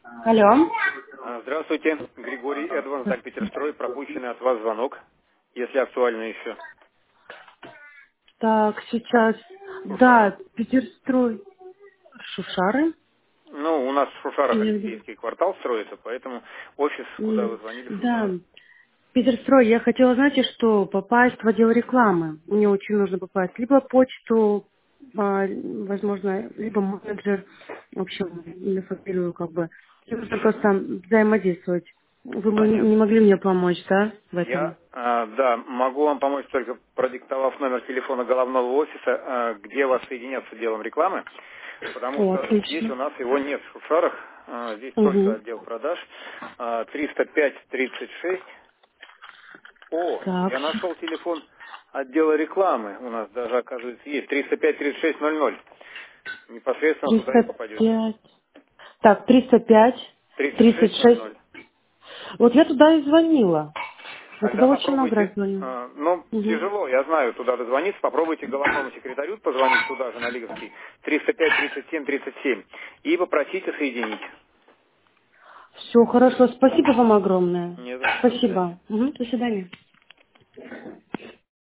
Алло. Здравствуйте, Григорий Эдванс, Дальпетерстрой, пропущенный от вас звонок, если актуально еще. Так, сейчас. Шушара. Да, Питерстрой. Шушары? Ну, у нас в Шушарах Или- Алексеевский квартал строится, поэтому офис, куда вы звонили, в Да. Шушарах. Питерстрой, я хотела, знаете, что попасть в отдел рекламы. Мне очень нужно попасть. Либо почту, возможно, либо менеджер, в общем, имя, фамилию, как бы. Мне нужно просто взаимодействовать. Вы бы не Понятно. могли мне помочь, да, в этом? Да, могу вам помочь только продиктовав номер телефона головного офиса, где вас соединят с отделом рекламы, потому О, что здесь отлично. у нас его нет в Шушарах, здесь только Угу. отдел продаж, 305-36. О, Так, я нашел телефон отдела рекламы. У нас даже, оказывается, есть 305-3600. Непосредственно туда и попадете. 305. Так, 305, 36. 3600. Вот я туда и звонила. Я Тогда туда очень много раз попробуйте, звонила. ну, Угу. тяжело, я знаю, туда дозвониться. Попробуйте головному секретарю позвонить туда же, на Лиговский, 305-37-37, и попросите соединить. Все, хорошо. Спасибо вам огромное. Не за что, до свидания. Спасибо. Угу. До свидания.